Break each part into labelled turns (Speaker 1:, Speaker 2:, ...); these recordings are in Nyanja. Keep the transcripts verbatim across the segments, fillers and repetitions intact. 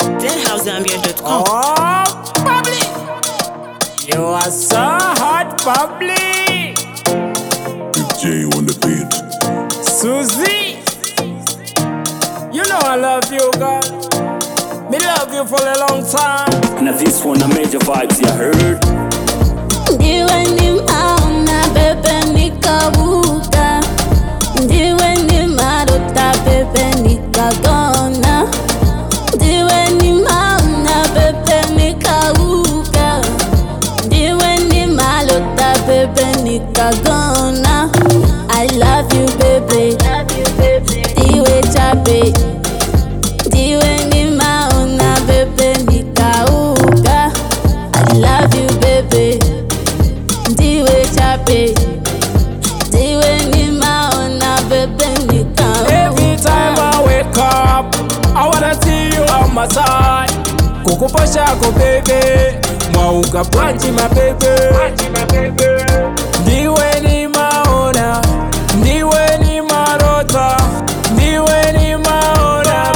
Speaker 1: dead house zambia dot com.
Speaker 2: Oh, Bubbly! You are so hot, Bubbly!
Speaker 3: Big J on the beat.
Speaker 2: Susie! You know I love you, girl. Me love you for a long time.
Speaker 4: Now this one a major vibes, you heard?
Speaker 5: Ndiwe ni maona bebe nikabuka, ndiwe ni marota bebe nikagona, ndiwe ni maona bebe nikabuka, ndiwe ni marota bebe nikagona. I love you baby, ndiwe chape, ndiwe ni maona bebe nikauka. I love you baby, ndiwe chape, ndiwe ni maona bebe nikauka.
Speaker 2: Every time I wake up, I wanna see you on my side. Kukupa shako baby, mwauka branchi my baby. Ndiwe ni maona, ndiwe ni marota, ndiwe ni maona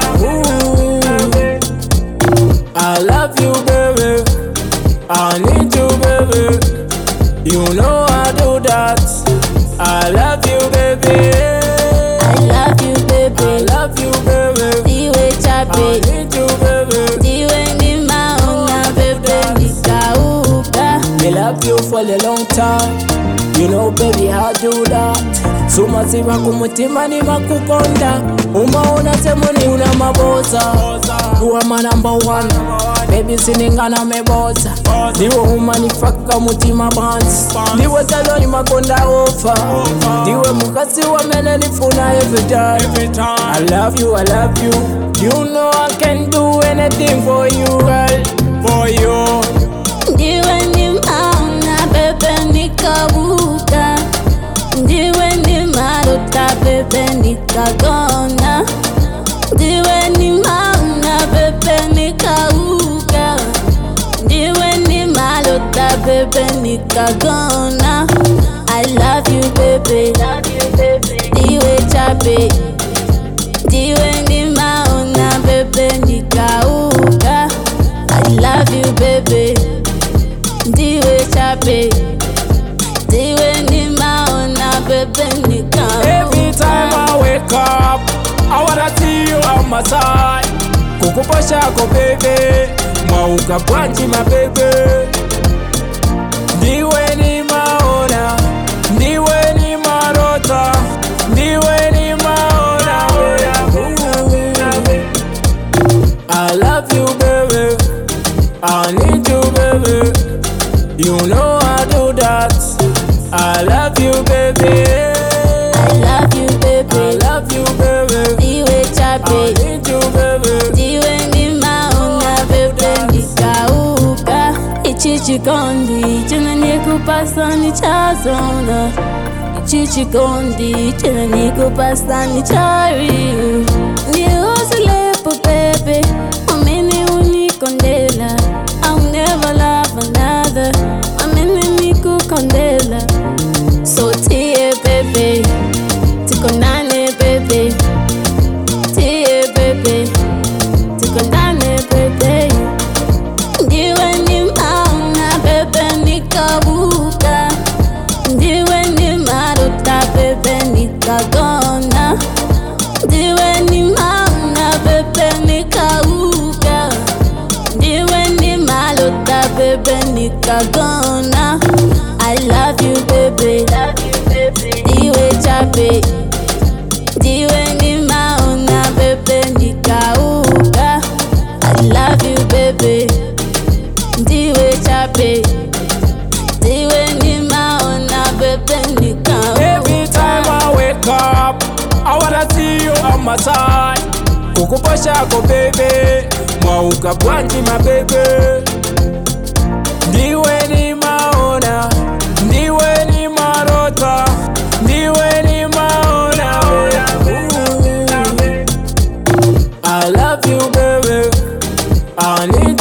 Speaker 2: baby. I love you baby, I need you baby. You know I do that. I love you baby.
Speaker 5: I love you
Speaker 2: I
Speaker 5: baby,
Speaker 2: love you baby.
Speaker 5: ndiwe
Speaker 2: I
Speaker 5: chape,
Speaker 2: need you baby.
Speaker 5: ndiwe ni maona bebe nikauka.
Speaker 2: Me love you for a long time. You know baby I do that. Sumaziva kumutima ni makukonda. Umaona temoni una maboza. You are my number one. Baby siningana meboza. Niwe umanifaka mutima bands. Niwe talo ni makonda ofa. Niwe mukasi wa mene nifuna every time. I love you, I love you. You know I can do anything for you, girl. For you.
Speaker 5: Ndiwe ni maona bebe nikabuka, ndiwe ni marota bebe nikagona, ndiwe ni maona bebe nikauka, ndiwe ni marota bebe nikagona. I love you baby, ndiwe chape, ndiwe ni maona bebe nikauka. I love you baby, ndiwe chape, ndiwe ni maona bebe nikauka.
Speaker 2: Every time I wake up, I wanna see you on my side. Kukupa shako baby, mwauka branchi my baby. Ndiwe ni maona, ndiwe ni marota, ndiwe ni maona baby. I love you baby, I need you baby. You know I do that. I love you baby.
Speaker 5: I love you
Speaker 2: I
Speaker 5: baby,
Speaker 2: love you baby.
Speaker 5: ndiwe
Speaker 2: I
Speaker 5: chape,
Speaker 2: need you baby.
Speaker 5: ndiwe ni maona bebe nikauka. Ichi chikondi chena nikupasa ni chazona, ichi chikondi chena nikupasa ni chariu. Niusilepo baby, amene unikondela. I'll never love another, amene nikukondela. So tie baby, tikondane baby, tie baby, tikondane baby. Ndiwe ni maona bebe nikabuka, ndiwe ni marota bebe nikagona, ndiwe ni maona bebe nikauka, ndiwe ni marota bebe nikagona. I love you baby, ndiwe chape, ndiwe ni maona bebe nikauka. I love you baby, ndiwe chape, ndiwe ni maona bebe nikauka.
Speaker 2: Every time I wake up, I wanna see you on my side. Kukupa shako baby, mwauka branchi my baby. Ndiwe ni maona, ndiwe ni marota, ndiwe ni maona baby. I love you baby, I need